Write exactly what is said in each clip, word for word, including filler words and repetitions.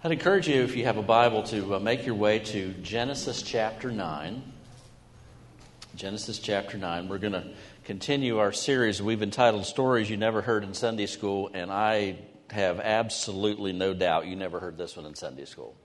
I'd encourage you, if you have a Bible, to uh, make your way to Genesis chapter nine. Genesis chapter nine. We're going to continue our series we've entitled Stories You Never Heard in Sunday School, and I have absolutely no doubt you never heard this one in Sunday school.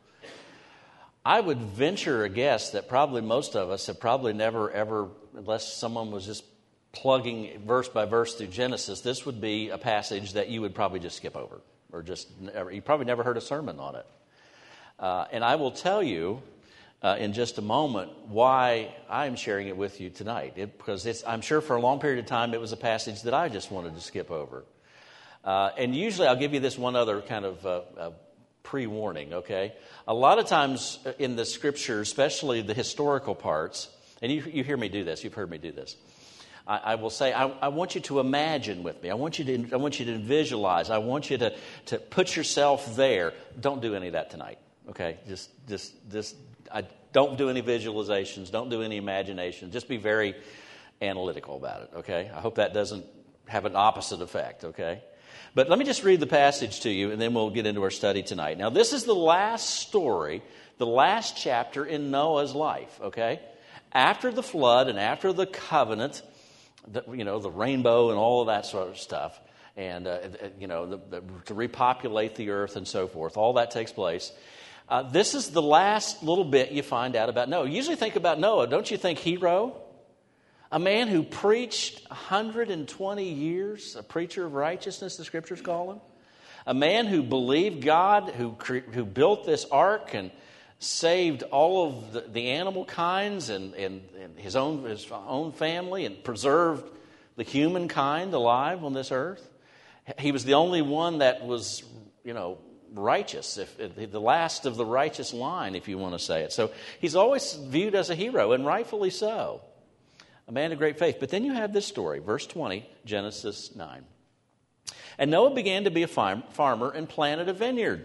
I would venture a guess that probably most of us have probably never ever, unless someone was just plugging verse by verse through Genesis, this would be a passage that you would probably just skip over. Or just, you probably never heard a sermon on it. Uh, and I will tell you uh, in just a moment why I'm sharing it with you tonight. It, because it's, I'm sure for a long period of time it was a passage that I just wanted to skip over. Uh, and usually I'll give you this one other kind of uh, uh, pre-warning, okay? A lot of times in the Scripture, especially the historical parts, and you, you hear me do this, you've heard me do this. I will say, I, I want you to imagine with me. I want you to, I want you to visualize. I want you to, to put yourself there. Don't do any of that tonight, okay? Just, just, just. I don't do any visualizations. Don't do any imagination. Just be very analytical about it, okay? I hope that doesn't have an opposite effect, okay? But let me just read the passage to you, and then we'll get into our study tonight. Now, this is the last story, the last chapter in Noah's life, okay? After the flood and after the covenant, The, you know, the rainbow and all of that sort of stuff, and, uh, you know, the, the, to repopulate the earth and so forth. All that takes place. Uh, this is the last little bit you find out about Noah. You usually think about Noah, don't you think hero? A man who preached one hundred twenty years, a preacher of righteousness, the Scriptures call him. A man who believed God, who, who built this ark and saved all of the, the animal kinds and, and, and his own his own family and preserved the humankind alive on this earth. He was the only one that was, you know, righteous, if, if the last of the righteous line, if you want to say it. So he's always viewed as a hero, and rightfully so. A man of great faith. But then you have this story, verse twenty, Genesis nine. And Noah began to be a farm, farmer and planted a vineyard.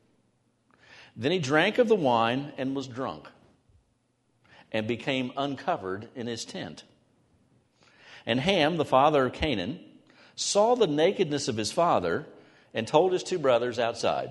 Then he drank of the wine and was drunk, and became uncovered in his tent. And Ham, the father of Canaan, saw the nakedness of his father, and told his two brothers outside.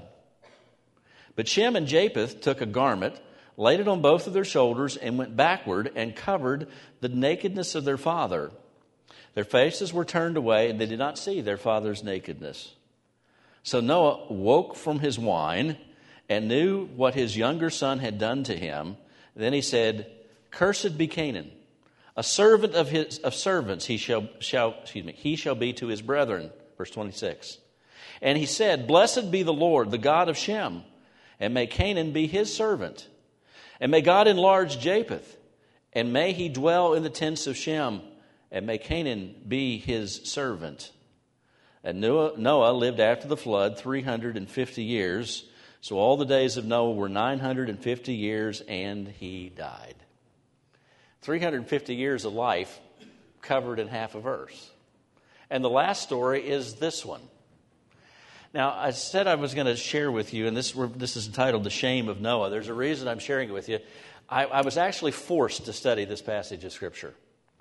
But Shem and Japheth took a garment, laid it on both of their shoulders, and went backward and covered the nakedness of their father. Their faces were turned away, and they did not see their father's nakedness. So Noah woke from his wine and knew what his younger son had done to him. Then he said, "Cursed be Canaan, a servant of his of servants he shall shall excuse me he shall be to his brethren." Verse twenty-six. And he said, "Blessed be the Lord, the God of Shem, and may Canaan be his servant, and may God enlarge Japheth, and may he dwell in the tents of Shem, and may Canaan be his servant." And Noah, Noah lived after the flood three hundred and fifty years. So all the days of Noah were nine hundred fifty years, and he died. three hundred fifty years of life covered in half a verse. And the last story is this one. Now, I said I was going to share with you, and this, this is entitled The Shame of Noah. There's a reason I'm sharing it with you. I, I was actually forced to study this passage of Scripture.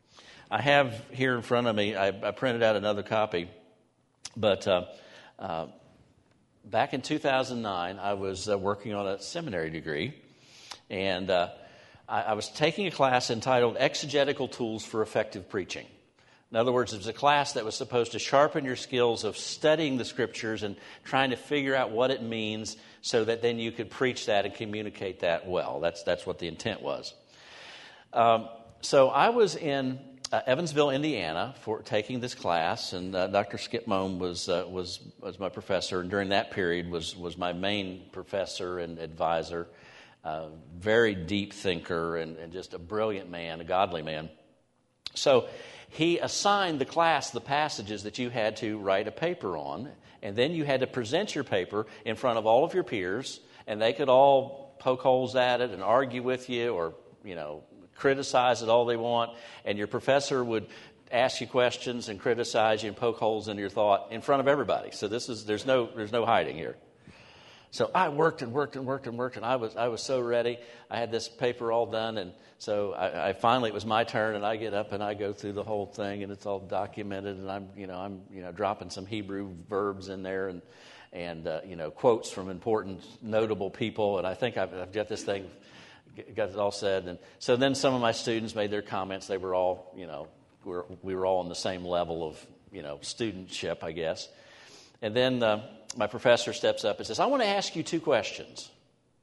I have here in front of me, I, I printed out another copy, but... Uh, uh, Back in two thousand nine, I was uh, working on a seminary degree, and uh, I, I was taking a class entitled Exegetical Tools for Effective Preaching. In other words, it was a class that was supposed to sharpen your skills of studying the Scriptures and trying to figure out what it means so that then you could preach that and communicate that well. That's, that's what the intent was. Um, so I was in Uh, Evansville, Indiana, for taking this class, and uh, Doctor Skip Moan was uh, was was my professor, and during that period was was my main professor and advisor. Uh, very deep thinker and, and just a brilliant man, a godly man. So he assigned the class the passages that you had to write a paper on, and then you had to present your paper in front of all of your peers, and they could all poke holes at it and argue with you, or you know. criticize it all they want, and your professor would ask you questions and criticize you and poke holes into your thought in front of everybody. So this is there's no there's no hiding here. So I worked and worked and worked and worked, and I was I was so ready. I had this paper all done, and so I, I finally it was my turn, and I get up and I go through the whole thing, and it's all documented, and I'm you know I'm you know dropping some Hebrew verbs in there, and and uh, you know, quotes from important, notable people. And I think I've, I've got this thing, got it all said. And so then some of my students made their comments. They were all, you know, we were, we were all on the same level of, you know, studentship, I guess. And then uh, my professor steps up and says, I want to ask you two questions.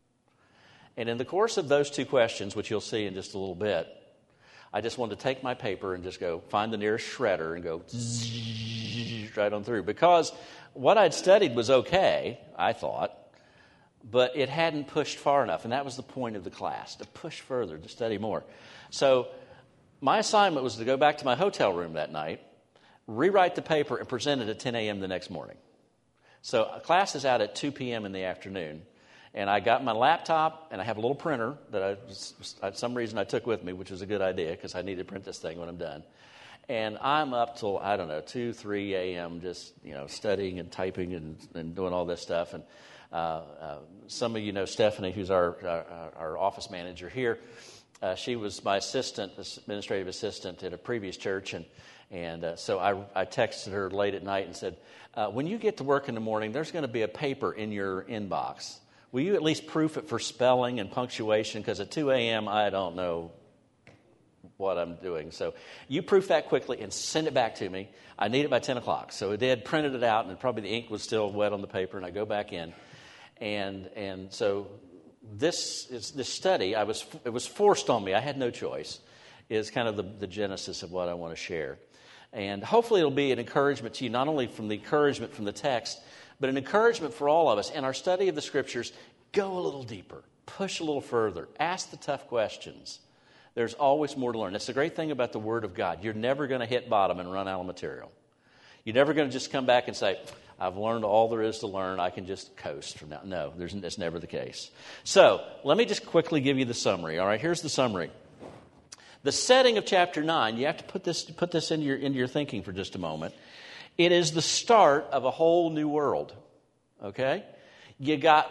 And in the course of those two questions, which you'll see in just a little bit, I just wanted to take my paper and just go find the nearest shredder and go right on through. Because what I'd studied was okay, I thought, but it hadn't pushed far enough. And that was the point of the class, to push further, to study more. So my assignment was to go back to my hotel room that night, rewrite the paper, and present it at ten a.m. the next morning. So class is out at two p.m. in the afternoon. And I got my laptop, and I have a little printer that I, for some reason I took with me, which was a good idea because I need to print this thing when I'm done. And I'm up till, I don't know, two, three a.m. just, you know, studying and typing and, and doing all this stuff. And uh, uh, some of you know Stephanie, who's our, our, our office manager here. Uh, she was my assistant, administrative assistant at a previous church. And, and uh, so I, I texted her late at night and said, uh, when you get to work in the morning, there's going to be a paper in your inbox. Will you at least proof it for spelling and punctuation? Because at two a.m., I don't know what I'm doing. So you proof that quickly and send it back to me. I need it by ten o'clock. So I did, printed it out, and probably the ink was still wet on the paper, and I go back in. And and so this is this study, I was it was forced on me. I had no choice, is kind of the, the genesis of what I want to share. And hopefully it'll be an encouragement to you, not only from the encouragement from the text, but an encouragement for all of us. In our study of the Scriptures, go a little deeper, push a little further, ask the tough questions. There's always more to learn. That's the great thing about the Word of God. You're never going to hit bottom and run out of material. You're never going to just come back and say, I've learned all there is to learn. I can just coast from now. No, there's, that's never the case. So let me just quickly give you the summary. All right, here's the summary. The setting of chapter nine, you have to put this, put this into your, into your thinking for just a moment. It is the start of a whole new world, okay? You got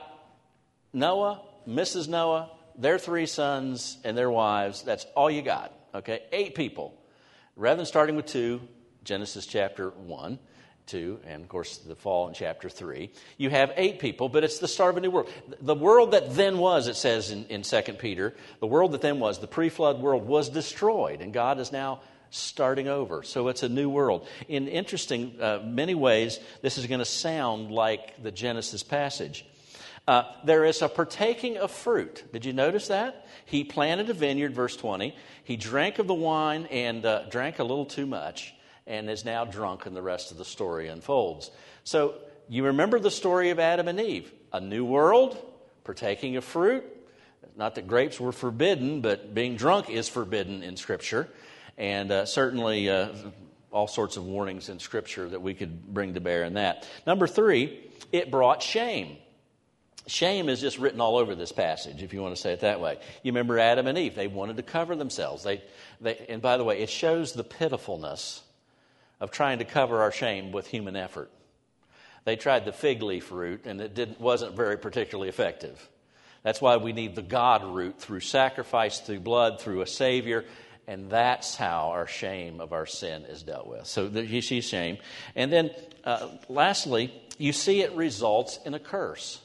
Noah, Missus Noah, their three sons, and their wives. That's all you got, okay? Eight people. Rather than starting with two, Genesis chapter one, two, and, of course, the fall in chapter three, you have eight people, but it's the start of a new world. The world that then was, it says in, in Second Peter, the world that then was, the pre-flood world, was destroyed, and God is now starting over. So it's a new world. In interesting uh, many ways, this is going to sound like the Genesis passage. Uh, there is a partaking of fruit. Did you notice that? He planted a vineyard, verse twenty. He drank of the wine and uh, drank a little too much and is now drunk, and the rest of the story unfolds. So you remember the story of Adam and Eve. A new world, partaking of fruit. Not that grapes were forbidden, but being drunk is forbidden in Scripture. And uh, certainly uh, all sorts of warnings in Scripture that we could bring to bear in that. Number three, it brought shame. Shame is just written all over this passage, if you want to say it that way. You remember Adam and Eve. They wanted to cover themselves. They, they, and by the way, it shows the pitifulness of trying to cover our shame with human effort. They tried the fig leaf route, and it didn't, wasn't very particularly effective. That's why we need the God route, through sacrifice, through blood, through a Savior. And that's how our shame of our sin is dealt with. So you see shame. And then uh, lastly, you see it results in a curse.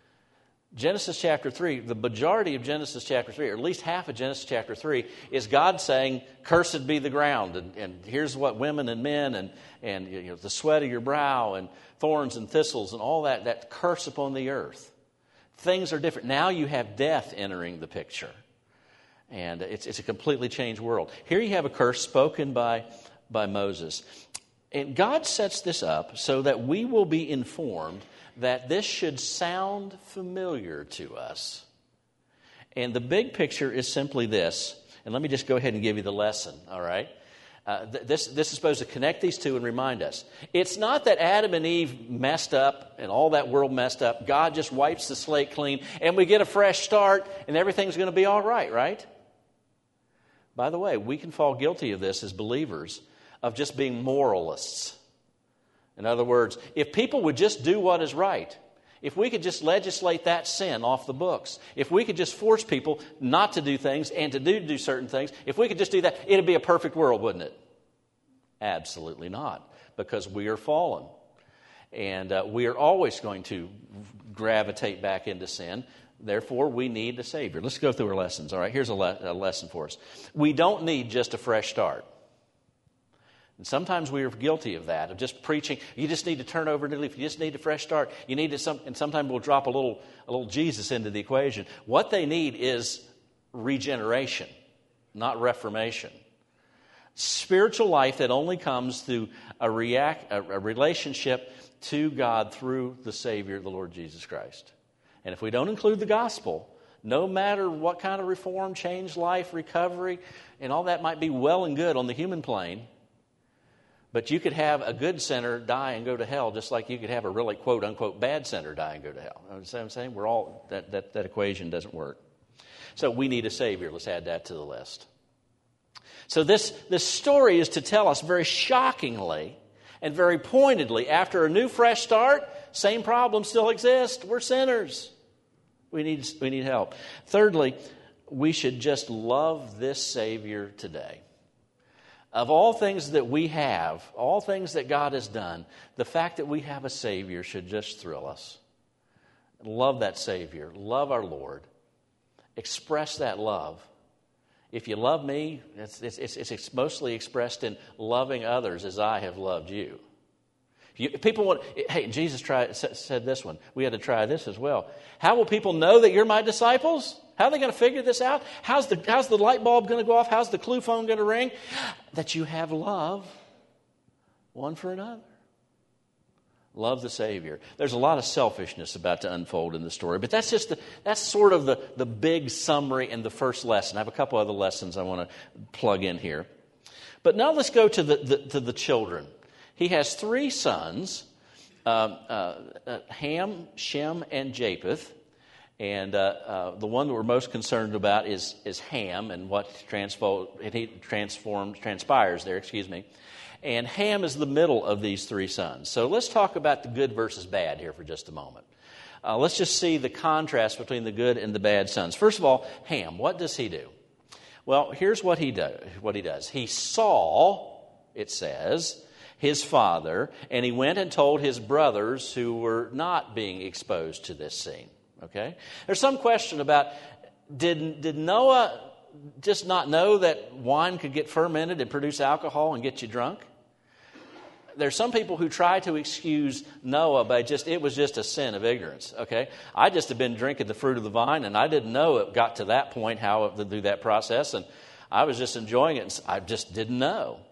Genesis chapter three, the majority of Genesis chapter three, or at least half of Genesis chapter three, is God saying, cursed be the ground. And, and here's what women and men and, and you know, the sweat of your brow and thorns and thistles and all that, that curse upon the earth. Things are different. Now you have death entering the picture. And it's, it's a completely changed world. Here you have a curse spoken by, by Moses. And God sets this up so that we will be informed that this should sound familiar to us. And the big picture is simply this. And let me just go ahead and give you the lesson, all right? Uh, th- this, this is supposed to connect these two and remind us. It's not that Adam and Eve messed up and all that world messed up. God just wipes the slate clean and we get a fresh start and everything's going to be all right, right? By the way, we can fall guilty of this as believers, of just being moralists. In other words, if people would just do what is right, if we could just legislate that sin off the books, if we could just force people not to do things and to do, do certain things, if we could just do that, it'd be a perfect world, wouldn't it? Absolutely not, because we are fallen. And uh, we are always going to gravitate back into sin. Therefore, we need a Savior. Let's go through our lessons. All right, here's a, le- a lesson for us. We don't need just a fresh start. And sometimes we are guilty of that, of just preaching. You just need to turn over a new leaf. You just need a fresh start. You need to, some, and sometimes we'll drop a little, a little Jesus into the equation. What they need is regeneration, not reformation. Spiritual life that only comes through a, react, a, a relationship to God through the Savior, the Lord Jesus Christ. And if we don't include the gospel, no matter what kind of reform, change life, recovery, and all that might be well and good on the human plane, but you could have a good sinner die and go to hell, just like you could have a really quote-unquote bad sinner die and go to hell. You know what I'm saying? We're all, that, that, that equation doesn't work. So we need a Savior. Let's add that to the list. So this, this story is to tell us very shockingly and very pointedly, after a new fresh start, same problem still exists. We're sinners. We need, we need help. Thirdly, we should just love this Savior today. Of all things that we have, all things that God has done, the fact that we have a Savior should just thrill us. Love that Savior. Love our Lord. Express that love. If you love me, it's, it's, it's mostly expressed in loving others as I have loved you. If you if people want, hey, Jesus tried, said this one. We had to try this as well. How will people know that you're my disciples? How are they going to figure this out? How's the, how's the light bulb going to go off? How's the clue phone going to ring? That you have love one for another. Love the Savior. There's a lot of selfishness about to unfold in the story, but that's just the, that's sort of the, the big summary in the first lesson. I have a couple other lessons I want to plug in here. But now let's go to the, the, to the children. He has three sons, um, uh, uh, Ham, Shem, and Japheth. And uh, uh, the one that we're most concerned about is, is Ham and what transfo- he transforms, transpires there, excuse me. And Ham is the middle of these three sons. So let's talk about the good versus bad here for just a moment. Uh, let's just see the contrast between the good and the bad sons. First of all, Ham, what does he do? Well, here's what he do, what he does. He saw, it says, his father, and he went and told his brothers who were not being exposed to this scene. Okay? There's some question about, did, did Noah just not know that wine could get fermented and produce alcohol and get you drunk? There's some people who try to excuse Noah by just, it was just a sin of ignorance, okay? I just have been drinking the fruit of the vine, and I didn't know it got to that point, how it would do that process, and I was just enjoying it, and I just didn't know.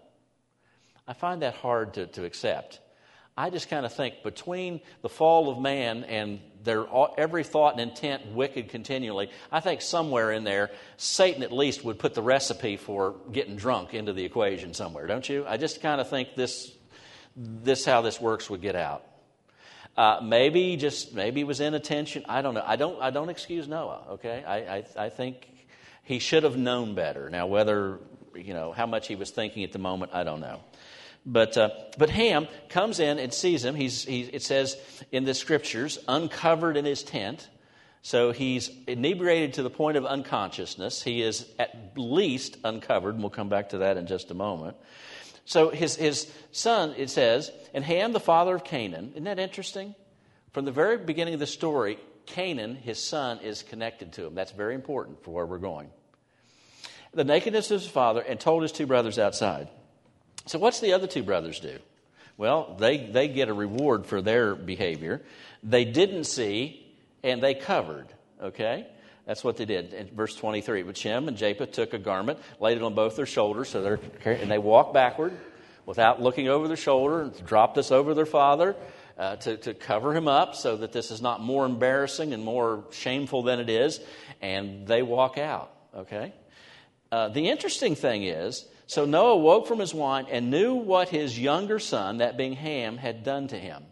I find that hard to, to accept. I just kind of think between the fall of man and their every thought and intent wicked continually, I think somewhere in there, Satan at least would put the recipe for getting drunk into the equation somewhere, don't you? I just kind of think this, this how this works would get out. Uh, maybe just maybe it was inattention. I don't know. I don't. I don't excuse Noah. Okay. I, I I think he should have known better. Now, whether you know how much he was thinking at the moment, I don't know. But uh, but Ham comes in and sees him. He's he, it says in the scriptures, uncovered in his tent. So he's inebriated to the point of unconsciousness. He is at least uncovered, and we'll come back to that in just a moment. So his his son, it says, and Ham, the father of Canaan. Isn't that interesting? From the very beginning of the story, Canaan, his son, is connected to him. That's very important for where we're going. The nakedness of his father, and told his two brothers outside. So what's the other two brothers do? Well, they, they get a reward for their behavior. They didn't see, and they covered, okay? That's what they did. In verse twenty-three, but Shem and Japheth took a garment, laid it on both their shoulders, so they're and they walked backward without looking over their shoulder, and dropped this over their father uh, to, to cover him up so that this is not more embarrassing and more shameful than it is, and they walk out, okay? Uh, the interesting thing is, so Noah woke from his wine and knew what his younger son, that being Ham, had done to him.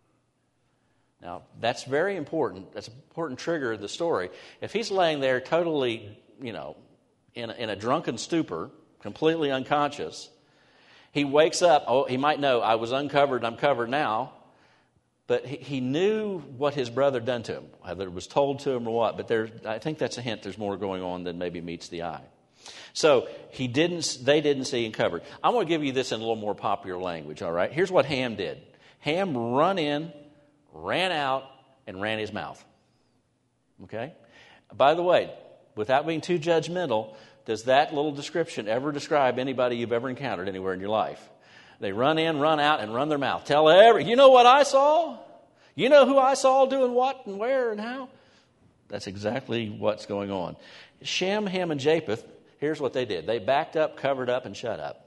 Now, that's very important. That's an important trigger of the story. If he's laying there totally, you know, in a, in a drunken stupor, completely unconscious, he wakes up. Oh, he might know, I was uncovered, I'm covered now. But he, he knew what his brother done to him, whether it was told to him or what. But there, I think that's a hint there's more going on than maybe meets the eye. So he didn't. They didn't see and covered. I want to give you this in a little more popular language, all right? Here's what Ham did. Ham run in, ran out, and ran his mouth. Okay? By the way, without being too judgmental, does that little description ever describe anybody you've ever encountered anywhere in your life? They run in, run out, and run their mouth. Tell every, you know what I saw? You know who I saw doing what and where and how? That's exactly what's going on. Shem, Ham, and Japheth, here's what they did. They backed up, covered up, and shut up.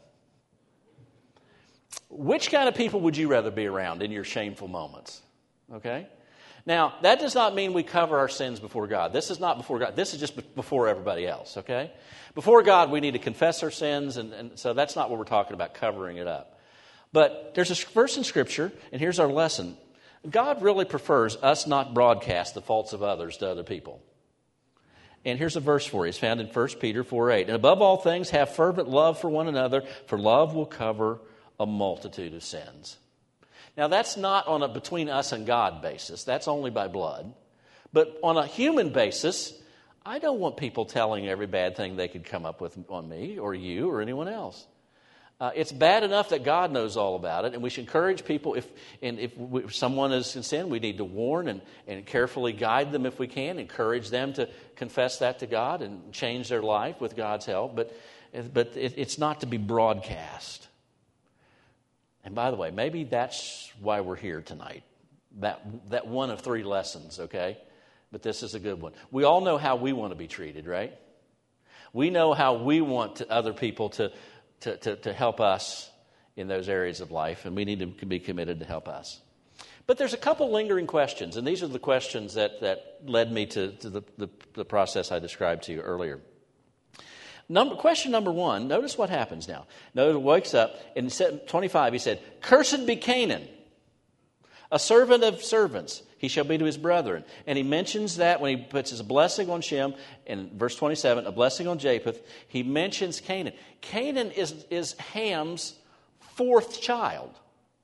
Which kind of people would you rather be around in your shameful moments? Okay? Now, that does not mean we cover our sins before God. This is not before God. This is just before everybody else, okay? Before God, we need to confess our sins, and, and so that's not what we're talking about, covering it up. But there's a verse in Scripture, and here's our lesson. God really prefers us not broadcast the faults of others to other people. And here's a verse for you. It's found in First Peter four eight. And above all things, have fervent love for one another, for love will cover a multitude of sins. Now, that's not on a between us and God basis. That's only by blood. But on a human basis, I don't want people telling every bad thing they could come up with on me or you or anyone else. Uh, it's bad enough that God knows all about it, and we should encourage people. If and if, we, if someone is in sin, we need to warn and, and carefully guide them if we can, encourage them to confess that to God and change their life with God's help. But, but it, it's not to be broadcast. And by the way, maybe that's why we're here tonight. That that one of three lessons, okay? But this is a good one. We all know how we want to be treated, right? We know how we want to, other people to, to, to, to help us in those areas of life, and we need to be committed to help us. But there's a couple lingering questions, and these are the questions that, that led me to, to the, the, the process I described to you earlier. Number, question number one, notice what happens now. Noah wakes up, and in twenty-five he said, "Cursed be Canaan, a servant of servants. He shall be to his brethren." And he mentions that when he puts his blessing on Shem, in verse twenty-seven, a blessing on Japheth, he mentions Canaan. Canaan is, is Ham's fourth child.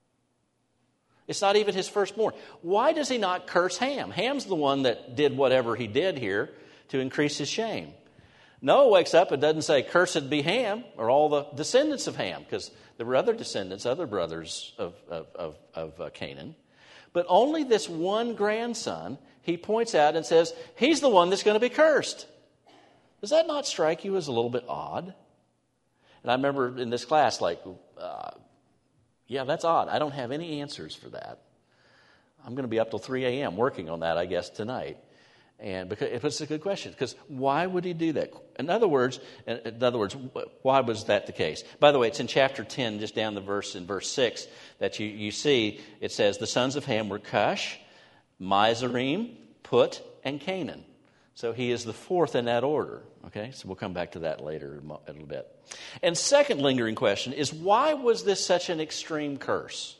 It's not even his firstborn. Why does he not curse Ham? Ham's the one that did whatever he did here to increase his shame. Noah wakes up and doesn't say, "Cursed be Ham," or all the descendants of Ham, because there were other descendants, other brothers of, of, of, of uh, Canaan. But only this one grandson, he points out and says, he's the one that's going to be cursed. Does that not strike you as a little bit odd? And I remember in this class, like, uh, yeah, that's odd. I don't have any answers for that. I'm going to be up till three a.m. working on that, I guess, tonight. And because it's a good question, because why would he do that? In other words, in other words, why was that the case? By the way, it's in chapter ten, just down the verse in verse six, that you, you see it says the sons of Ham were Cush, Mizraim, Put, and Canaan. So he is the fourth in that order. Okay, so we'll come back to that later in a little bit. And second lingering question is, why was this such an extreme curse?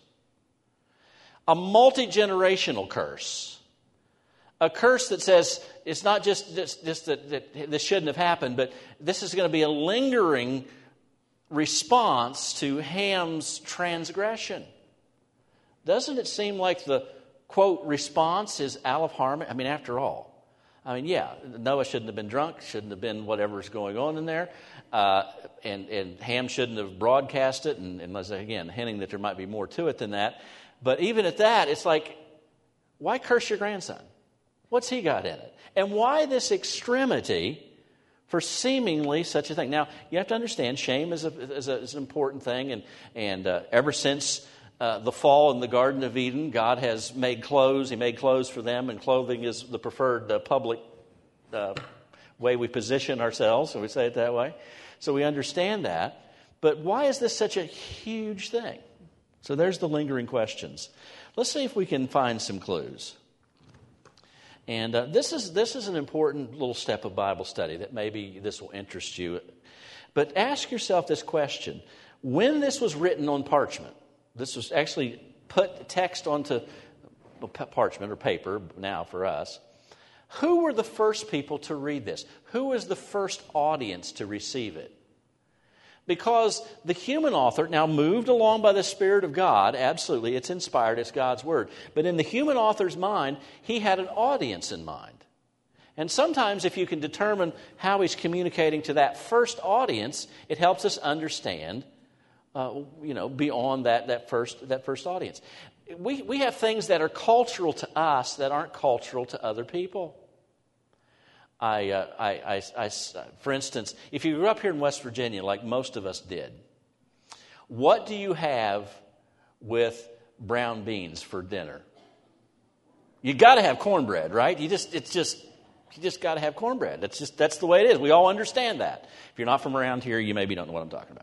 A multi-generational curse. A curse that says it's not just, just, just that, that this shouldn't have happened, but this is going to be a lingering response to Ham's transgression. Doesn't it seem like the, quote, response is Aleph Harmon? I mean, after all. I mean, yeah, Noah shouldn't have been drunk, shouldn't have been whatever's going on in there, uh, and, and Ham shouldn't have broadcast it, and, and again, hinting that there might be more to it than that. But even at that, it's like, why curse your grandson? What's he got in it? And why this extremity for seemingly such a thing? Now, you have to understand, shame is, a, is, a, is an important thing. And, and uh, ever since uh, the fall in the Garden of Eden, God has made clothes. He made clothes for them. And clothing is the preferred uh, public uh, way we position ourselves. So we say it that way. So we understand that. But why is this such a huge thing? So there's the lingering questions. Let's see if we can find some clues. And uh, this is this is an important little step of Bible study that maybe this will interest you. But ask yourself this question. When this was written on parchment, this was actually put text onto parchment or paper now for us, who were the first people to read this? Who was the first audience to receive it? Because the human author, now moved along by the Spirit of God, absolutely, it's inspired, it's God's Word. But in the human author's mind, he had an audience in mind. And sometimes if you can determine how he's communicating to that first audience, it helps us understand, uh, you know, beyond that, that, first, that first audience. we, we have things that are cultural to us that aren't cultural to other people. I, uh, I, I, I, for instance, if you grew up here in West Virginia, like most of us did, what do you have with brown beans for dinner? You got to have cornbread, right? You just, it's just, you just got to have cornbread. That's just, that's the way it is. We all understand that. If you're not from around here, you maybe don't know what I'm talking about.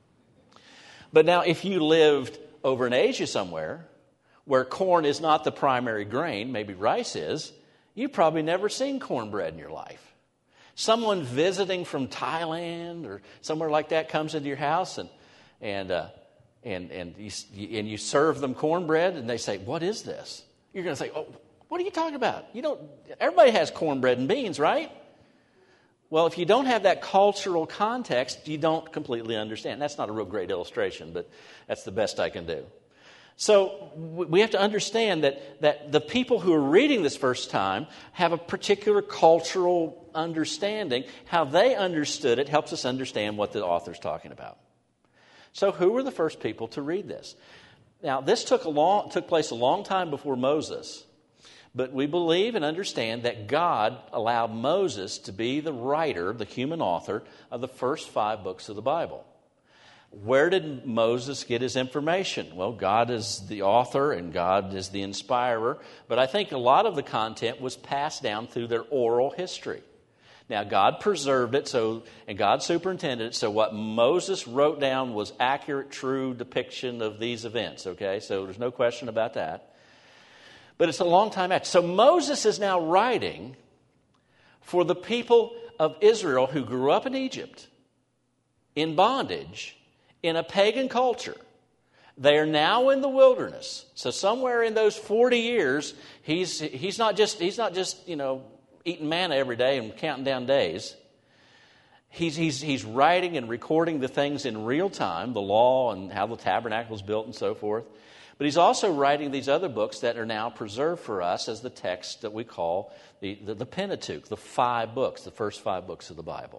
But now, if you lived over in Asia somewhere, where corn is not the primary grain, maybe rice is, you've probably never seen cornbread in your life. Someone visiting from Thailand or somewhere like that comes into your house and and uh, and and you, and you serve them cornbread, and they say, "What is this?" You're going to say, "Oh, what are you talking about? You don't. Everybody has cornbread and beans, right?" Well, if you don't have that cultural context, you don't completely understand. That's not a real great illustration, but that's the best I can do. So we have to understand that, that the people who are reading this first time have a particular cultural understanding. How they understood it helps us understand what the author's talking about. So who were the first people to read this? Now, this took a long took place a long time before Moses, but we believe and understand that God allowed Moses to be the writer, the human author, of the first five books of the Bible. Where did Moses get his information? Well, God is the author and God is the inspirer, but I think a lot of the content was passed down through their oral history. Now, God preserved it, so and God superintended it, so what Moses wrote down was accurate, true depiction of these events, okay? So there's no question about that. But it's a long time after. So Moses is now writing for the people of Israel who grew up in Egypt, in bondage, in a pagan culture. They are now in the wilderness. So somewhere in those forty years, he's he's not just he's not just, you know, eating manna every day and counting down days. He's he's he's writing and recording the things in real time, the law and how the tabernacle is built and so forth. But he's also writing these other books that are now preserved for us as the text that we call the, the, the Pentateuch, the five books, the first five books of the Bible.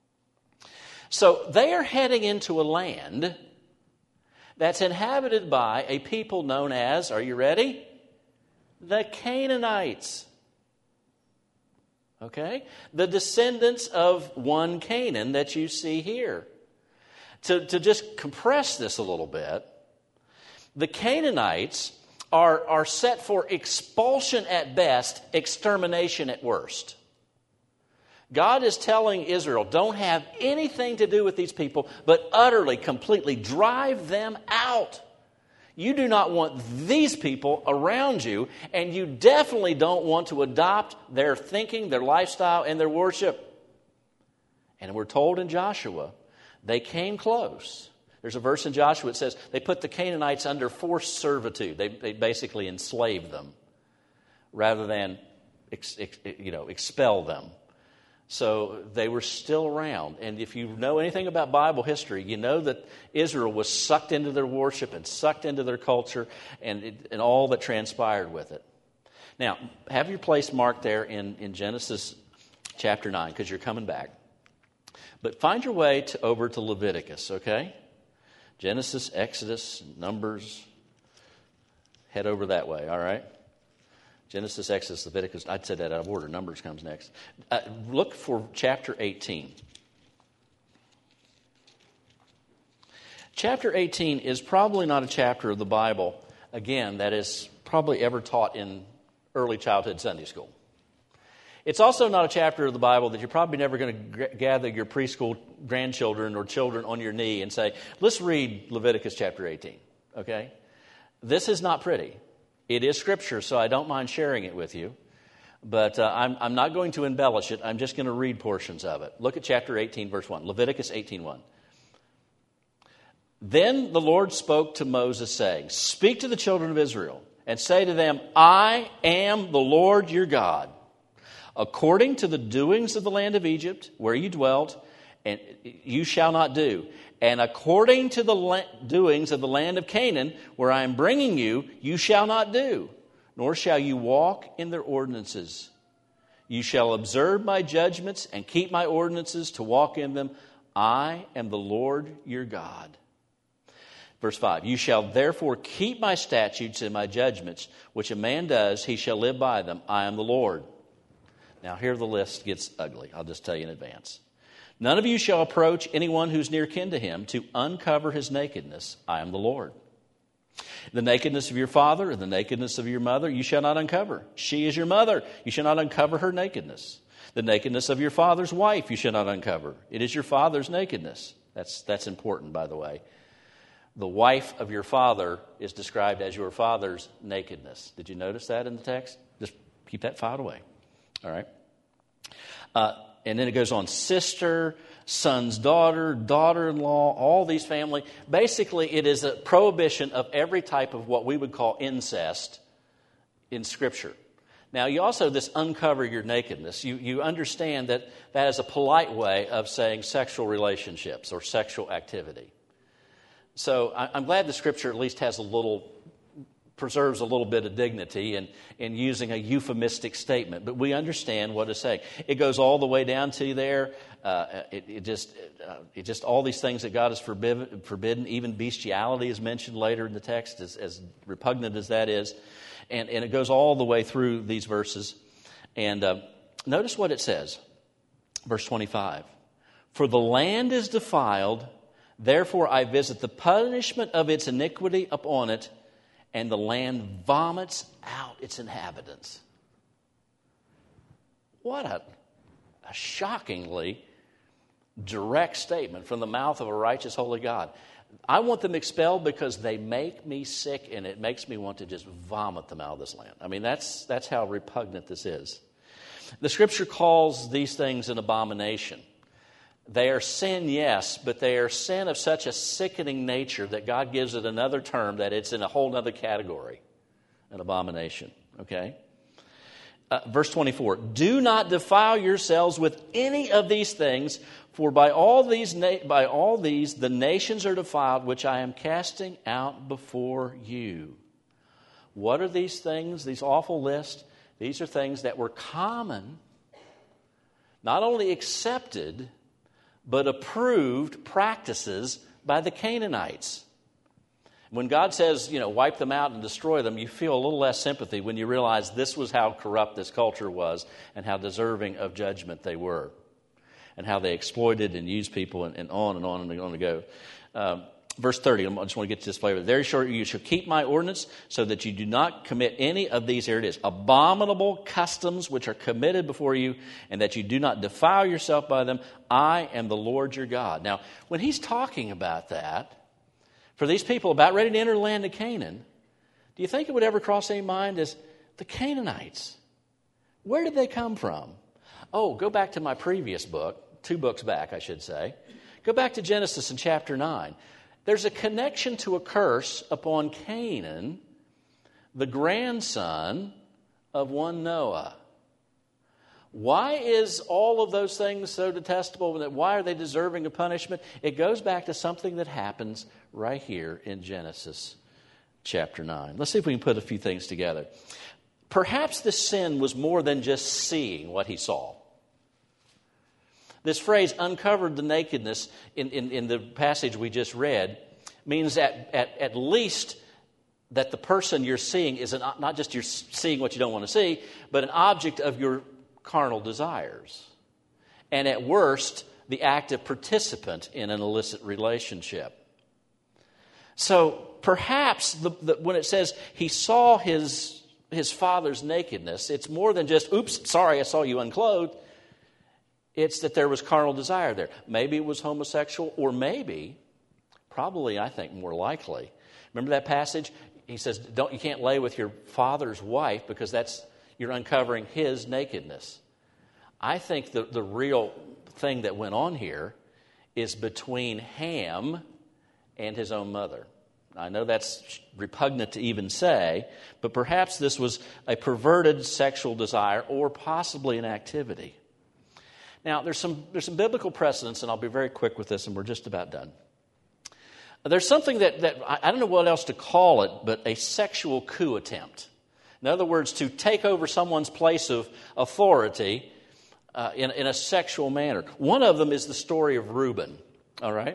So they are heading into a land that's inhabited by a people known as, are you ready? The Canaanites. Okay? The descendants of one Canaan that you see here. To, to just compress this a little bit, the Canaanites are, are set for expulsion at best, extermination at worst. God is telling Israel, don't have anything to do with these people, but utterly, completely drive them out. You do not want these people around you, and you definitely don't want to adopt their thinking, their lifestyle, and their worship. And we're told in Joshua, they came close. There's a verse in Joshua that says they put the Canaanites under forced servitude. They, they basically enslaved them rather than ex, ex, you know, expel them. So they were still around. And if you know anything about Bible history, you know that Israel was sucked into their worship and sucked into their culture and, it, and all that transpired with it. Now, have your place marked there in, in Genesis chapter nine because you're coming back. But find your way to, over to Leviticus, okay? Genesis, Exodus, Numbers. Head over that way, all right? Genesis, Exodus, Leviticus. I'd say that out of order. Numbers comes next. Uh, look for chapter eighteen. Chapter eighteen is probably not a chapter of the Bible, again, that is probably ever taught in early childhood Sunday school. It's also not a chapter of the Bible that you're probably never going to g- gather your preschool grandchildren or children on your knee and say, let's read Leviticus chapter eighteen, okay? This is not pretty. It is Scripture, so I don't mind sharing it with you. But uh, I'm, I'm not going to embellish it. I'm just going to read portions of it. Look at chapter eighteen, verse one. Leviticus eighteen one. Then the Lord spoke to Moses, saying, speak to the children of Israel, and say to them, I am the Lord your God. According to the doings of the land of Egypt, where you dwelt, and you shall not do. And according to the la- doings of the land of Canaan, where I am bringing you, you shall not do, nor shall you walk in their ordinances. You shall observe my judgments and keep my ordinances to walk in them. I am the Lord your God. Verse five, you shall therefore keep my statutes and my judgments, which a man does, he shall live by them. I am the Lord. Now here the list gets ugly. I'll just tell you in advance. None of you shall approach anyone who's near kin to him to uncover his nakedness. I am the Lord. The nakedness of your father and the nakedness of your mother you shall not uncover. She is your mother. You shall not uncover her nakedness. The nakedness of your father's wife you shall not uncover. It is your father's nakedness. That's, that's important, by the way. The wife of your father is described as your father's nakedness. Did you notice that in the text? Just keep that filed away. All right. Uh, and then it goes on, sister, son's daughter, daughter-in-law, all these family. Basically, it is a prohibition of every type of what we would call incest in Scripture. Now, you also, this uncover your nakedness, you, you understand that that is a polite way of saying sexual relationships or sexual activity. So I, I'm glad the Scripture at least has a little, preserves a little bit of dignity in, in using a euphemistic statement. But we understand what it's saying. It goes all the way down to there. Uh, it, it just, uh, it just all these things that God has forbidden, forbidden. Even bestiality is mentioned later in the text, as, as repugnant as that is. And, and it goes all the way through these verses. And uh, notice what it says. Verse twenty-five. For the land is defiled, therefore I visit the punishment of its iniquity upon it, and the land vomits out its inhabitants. What a, a shockingly direct statement from the mouth of a righteous, holy God. I want them expelled because they make me sick, and it makes me want to just vomit them out of this land. I mean, that's that's how repugnant this is. The Scripture calls these things an abomination. They are sin, yes, but they are sin of such a sickening nature that God gives it another term, that it's in a whole other category, an abomination. Okay? Uh, verse twenty-four, do not defile yourselves with any of these things, for by all these na- by all these the nations are defiled, which I am casting out before you. What are these things, these awful lists? These are things that were common, not only accepted, but approved practices by the Canaanites. When God says, you know, wipe them out and destroy them, you feel a little less sympathy when you realize this was how corrupt this culture was and how deserving of judgment they were and how they exploited and used people and, and on and on and on to go. Um, verse thirty, I just want to get to this flavor. Very short, you shall keep my ordinance so that you do not commit any of these, here it is, abominable customs which are committed before you, and that you do not defile yourself by them. I am the Lord your God. Now, when he's talking about that, for these people about ready to enter the land of Canaan, do you think it would ever cross any mind as the Canaanites? Where did they come from? Oh, go back to my previous book, two books back, I should say. Go back to Genesis in chapter nine. There's a connection to a curse upon Canaan, the grandson of one Noah. Why is all of those things so detestable? Why are they deserving of punishment? It goes back to something that happens right here in Genesis chapter nine. Let's see if we can put a few things together. Perhaps this sin was more than just seeing what he saw. This phrase, uncovered the nakedness, in, in, in the passage we just read, means at, at, at least that the person you're seeing is an, not just you're seeing what you don't want to see, but an object of your carnal desires. And at worst, the active participant in an illicit relationship. So perhaps the, the, when it says he saw his, his father's nakedness, it's more than just, oops, sorry, I saw you unclothed. It's that there was carnal desire there. Maybe it was homosexual, or maybe, probably I think more likely. Remember that passage? He says, "Don't you can't lay with your father's wife because that's you're uncovering his nakedness." I think the, the real thing that went on here is between Ham and his own mother. I know that's repugnant to even say, but perhaps this was a perverted sexual desire or possibly an activity. Now, there's some there's some biblical precedents, and I'll be very quick with this, and we're just about done. There's something that, that I don't know what else to call it, but a sexual coup attempt. In other words, to take over someone's place of authority uh, in, in a sexual manner. One of them is the story of Reuben, all right?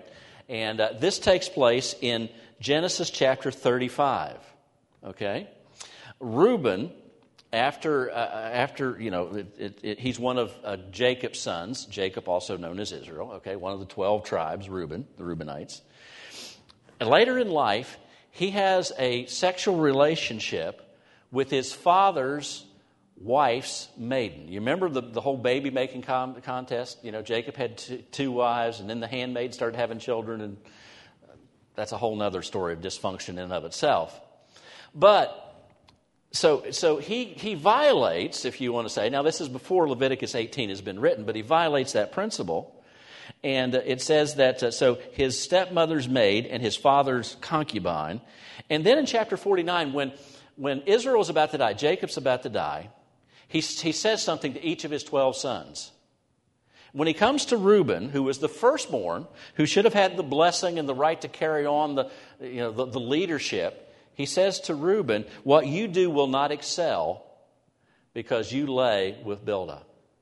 And uh, this takes place in Genesis chapter thirty-five. Okay? Reuben, after, uh, after you know, it, it, it, he's one of uh, Jacob's sons, Jacob also known as Israel, okay, one of the twelve tribes, Reuben, the Reubenites. And later in life, he has a sexual relationship with his father's wife's maiden. You remember the, the whole baby-making com- contest? You know, Jacob had t- two wives, and then the handmaid started having children, and that's a whole other story of dysfunction in and of itself. But, so so he, he violates, if you want to say, now this is before Leviticus eighteen has been written, but he violates that principle. And uh, it says that, uh, so his stepmother's maid and his father's concubine. And then in chapter forty-nine, when, when Israel is about to die, Jacob's about to die, he, he says something to each of his twelve sons. When he comes to Reuben, who was the firstborn, who should have had the blessing and the right to carry on the, you know, the, the leadership, he says to Reuben, what you do will not excel because you lay with Bilhah.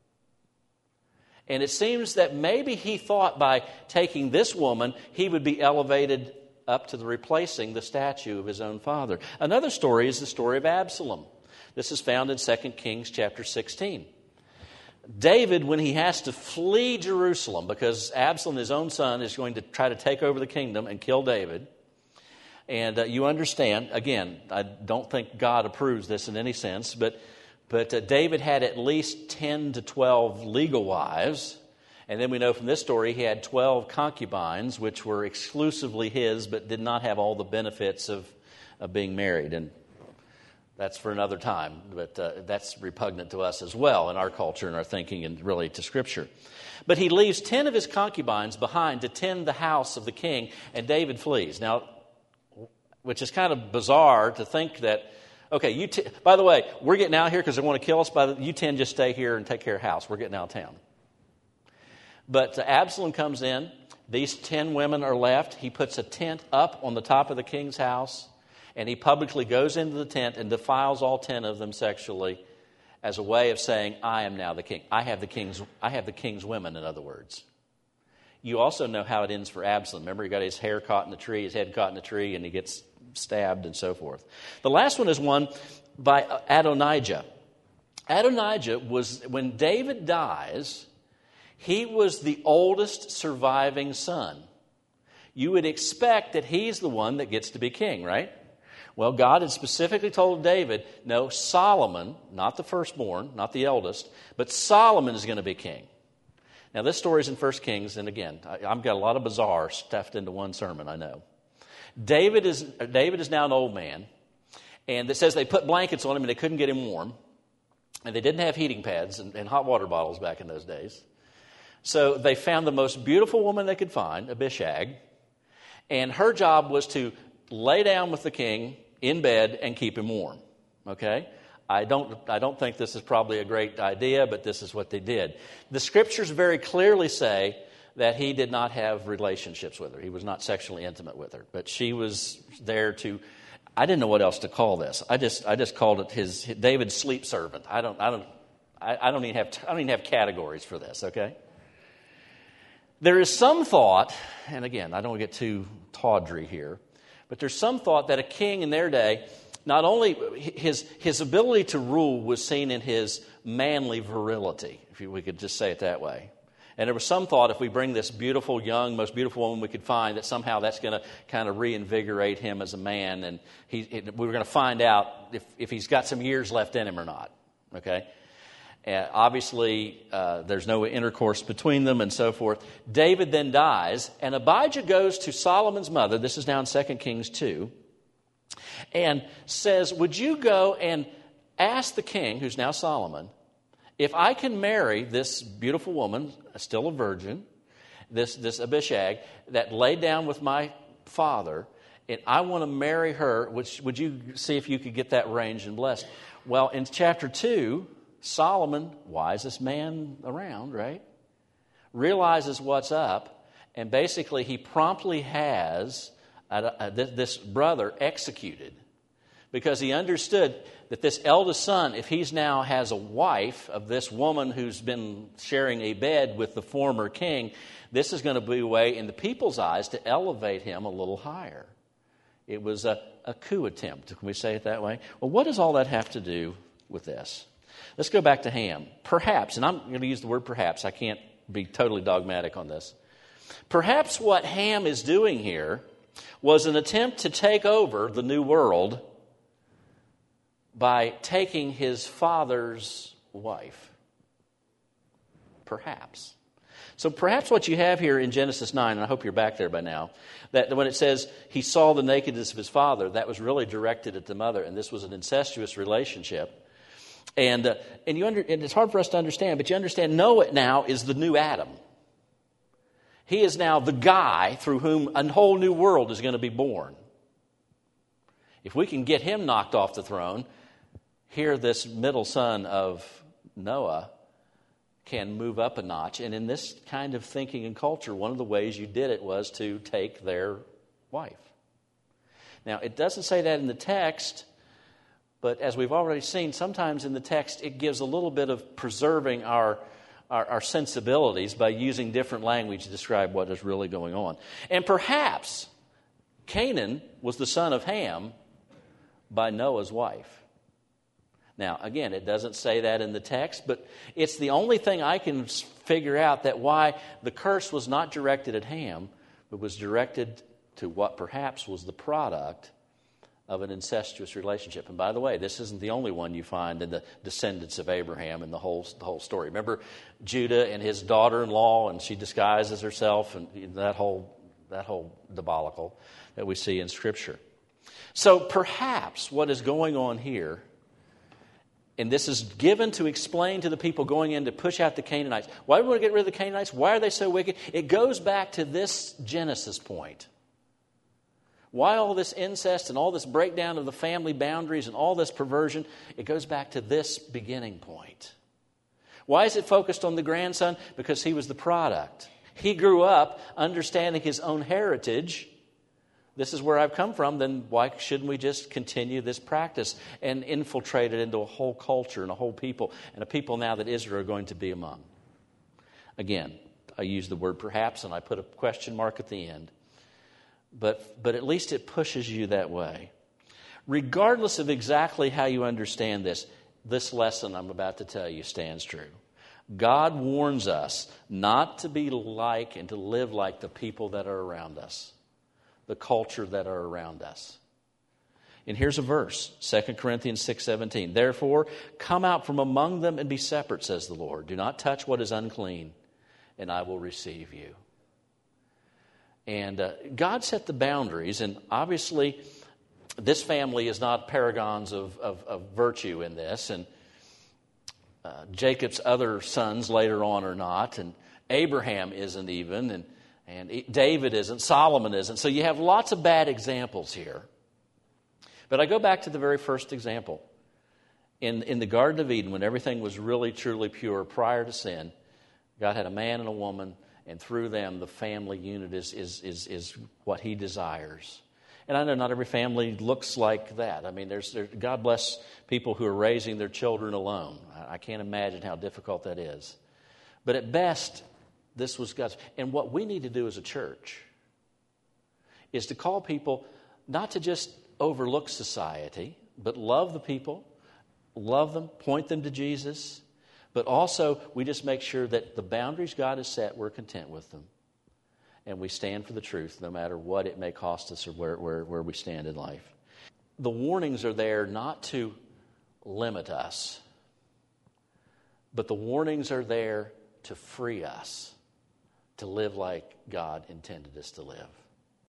And it seems that maybe he thought by taking this woman, he would be elevated up to the replacing the statue of his own father. Another story is the story of Absalom. This is found in Second Kings chapter sixteen. David, when he has to flee Jerusalem because Absalom, his own son, is going to try to take over the kingdom and kill David. And uh, you understand, again, I don't think God approves this in any sense, but But uh, David had at least ten to twelve legal wives. And then we know from this story he had twelve concubines, which were exclusively his, but did not have all the benefits of, of being married. And that's for another time. But uh, that's repugnant to us as well in our culture and our thinking and really to Scripture. But he leaves ten of his concubines behind to tend the house of the king, and David flees. Now, which is kind of bizarre to think that, okay, you. T- by the way, we're getting out here because they want to kill us. By the, you ten just stay here and take care of the house. We're getting out of town. But uh, Absalom comes in. These ten women are left. He puts a tent up on the top of the king's house, and he publicly goes into the tent and defiles all ten of them sexually, as a way of saying, "I am now the king. I have the king's. I have the king's women." In other words. You also know how it ends for Absalom. Remember, he got his hair caught in the tree, his head caught in the tree, and he gets stabbed and so forth. The last one is one by Adonijah. Adonijah was, when David dies, he was the oldest surviving son. You would expect that he's the one that gets to be king, right? Well, God had specifically told David, no, Solomon, not the firstborn, not the eldest, but Solomon is going to be king. Now, this story is in First Kings, and again, I, I've got a lot of bizarre stuffed into one sermon, I know. David is David is now an old man, and it says they put blankets on him and they couldn't get him warm, and they didn't have heating pads and, and hot water bottles back in those days. So they found the most beautiful woman they could find, Abishag, and her job was to lay down with the king in bed and keep him warm. Okay? I don't, I don't think this is probably a great idea, but this is what they did. The Scriptures very clearly say that he did not have relationships with her. He was not sexually intimate with her. But she was there to, I didn't know what else to call this. I just I just called it his David's sleep servant. I don't I don't I, I don't even have I don't even have categories for this, okay? There is some thought, and again, I don't want to get too tawdry here, but there's some thought that a king in their day, not only his his ability to rule was seen in his manly virility, if we could just say it that way. And there was some thought if we bring this beautiful, young, most beautiful woman we could find, that somehow that's going to kind of reinvigorate him as a man. And he, it, we were going to find out if, if he's got some years left in him or not. Okay? Uh, obviously, uh, there's no intercourse between them and so forth. David then dies, and Abijah goes to Solomon's mother. This is now in Second Kings two. And says, would you go and ask the king, who's now Solomon, if I can marry this beautiful woman, still a virgin, this, this Abishag, that laid down with my father, and I want to marry her, which, would you see if you could get that arranged and blessed? Well, in chapter two, Solomon, wisest man around, right, realizes what's up, and basically he promptly has a, a, this brother executed because he understood that this eldest son, if he's now has a wife of this woman who's been sharing a bed with the former king, this is going to be a way in the people's eyes to elevate him a little higher. It was a, a coup attempt. Can we say it that way? Well, what does all that have to do with this? Let's go back to Ham. Perhaps, and I'm going to use the word perhaps. I can't be totally dogmatic on this. Perhaps what Ham is doing here was an attempt to take over the new world by taking his father's wife. Perhaps. So perhaps what you have here in Genesis nine, and I hope you're back there by now, that when it says he saw the nakedness of his father, that was really directed at the mother, and this was an incestuous relationship. And uh, and you under, and it's hard for us to understand, but you understand Noah now is the new Adam. He is now the guy through whom a whole new world is going to be born. If we can get him knocked off the throne, here this middle son of Noah can move up a notch. And in this kind of thinking and culture, one of the ways you did it was to take their wife. Now, it doesn't say that in the text, but as we've already seen, sometimes in the text it gives a little bit of preserving our, our, our sensibilities by using different language to describe what is really going on. And perhaps Canaan was the son of Ham by Noah's wife. Now, again, it doesn't say that in the text, but it's the only thing I can figure out that why the curse was not directed at Ham, but was directed to what perhaps was the product of an incestuous relationship. And by the way, this isn't the only one you find in the descendants of Abraham in the whole, the whole story. Remember Judah and his daughter-in-law, and she disguises herself, and that whole, that whole debacle that we see in Scripture. So perhaps what is going on here, and this is given to explain to the people going in to push out the Canaanites. Why do we want to get rid of the Canaanites? Why are they so wicked? It goes back to this Genesis point. Why all this incest and all this breakdown of the family boundaries and all this perversion? It goes back to this beginning point. Why is it focused on the grandson? Because he was the product. He grew up understanding his own heritage. This is where I've come from, then why shouldn't we just continue this practice and infiltrate it into a whole culture and a whole people, and a people now that Israel are going to be among? Again, I use the word perhaps, and I put a question mark at the end. But, but at least it pushes you that way. Regardless of exactly how you understand this, this lesson I'm about to tell you stands true. God warns us not to be like and to live like the people that are around us, the culture that are around us. And here's a verse, Second Corinthians six seventeen. Therefore, come out from among them and be separate, says the Lord. Do not touch what is unclean, and I will receive you. And uh, God set the boundaries, and obviously this family is not paragons of, of, of virtue in this, and uh, Jacob's other sons later on are not, and Abraham isn't even, and And David isn't, Solomon isn't. So you have lots of bad examples here. But I go back to the very first example. In, in the Garden of Eden, when everything was really, truly pure prior to sin, God had a man and a woman, and through them the family unit is, is, is, is what he desires. And I know not every family looks like that. I mean, there's, there, God bless people who are raising their children alone. I, I can't imagine how difficult that is. But at best, this was God's. And what we need to do as a church is to call people not to just overlook society, but love the people, love them, point them to Jesus. But also, we just make sure that the boundaries God has set, we're content with them. And we stand for the truth, no matter what it may cost us or where, where, where we stand in life. The warnings are there not to limit us, but the warnings are there to free us to live like God intended us to live.